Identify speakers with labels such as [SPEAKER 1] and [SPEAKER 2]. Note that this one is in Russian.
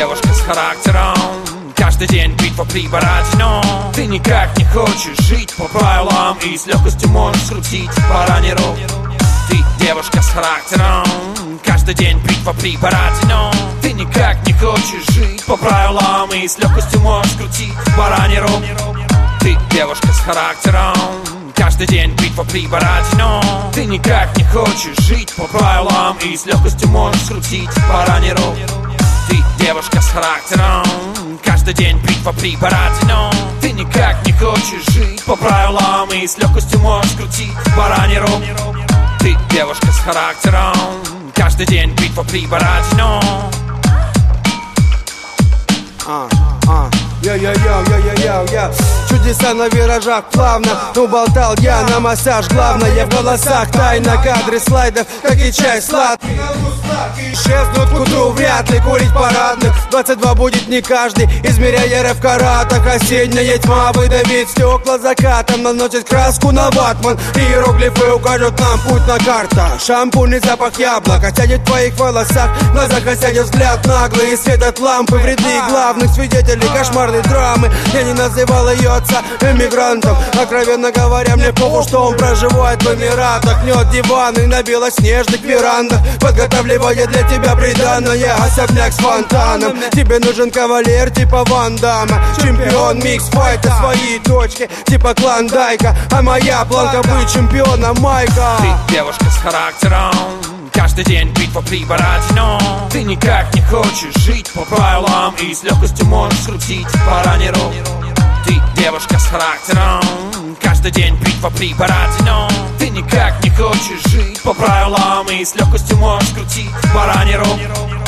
[SPEAKER 1] девушка с характером, каждый день битва при параде, но ты никак не хочешь жить по правилам и с легкостью можешь скрутить бараний рог. Ты девушка с характером, каждый день битва при параде, но ты никак не хочешь жить по правилам и с легкостью можешь скрутить бараний рог. Ты девушка с характером, каждый день битва при параде, но ты никак не хочешь жить по правилам и с легкостью можешь скрутить бараний рог. Ты девушка с характером, каждый день битва при параде, но ты никак не хочешь жить по правилам и с легкостью можешь скрутить бараний рог. Ты девушка с характером, каждый день битва при параде, но
[SPEAKER 2] Йо-йо-йо-йо-йо-йо. Чудеса на виражах плавно, ну болтал я на массаж. Главное в голосах тайна, кадры слайдов, как и чай сладкий. Исчезнут к утру, вряд ли курить парадных. 22 будет не каждый, измеряя РФ в каратах. Осенняя тьма выдавит стекла закатом, наносит краску на ватман. Иероглифы укажут нам путь на карта. Шампунь и запах яблока тянет в твоих волосах. В глазах осядет взгляд наглый, и свет от лампы в ряды главных свидетелей кошмарной драмы. Я не называл ее отца эмигрантом. Откровенно говоря, мне похуй, что он проживает в Эмиратах. Гнет диваны на белоснежных верандах, подготавливая для тебя приданное. Особняк с фонтаном. Тебе нужен кавалер типа Ван Дамма. Чемпион микс-файта, свои точки типа Клондайка. А моя планка быть чемпионом Майка.
[SPEAKER 1] Ты девушка с характером, каждый день битва при параде, но ты никак не хочешь жить по правилам и с легкостью можешь скрутить бараний рог. Ты девушка с характером, каждый день битва при параде, но ты никак не хочешь жить по правилам и с легкостью можешь скрутить бараний рог.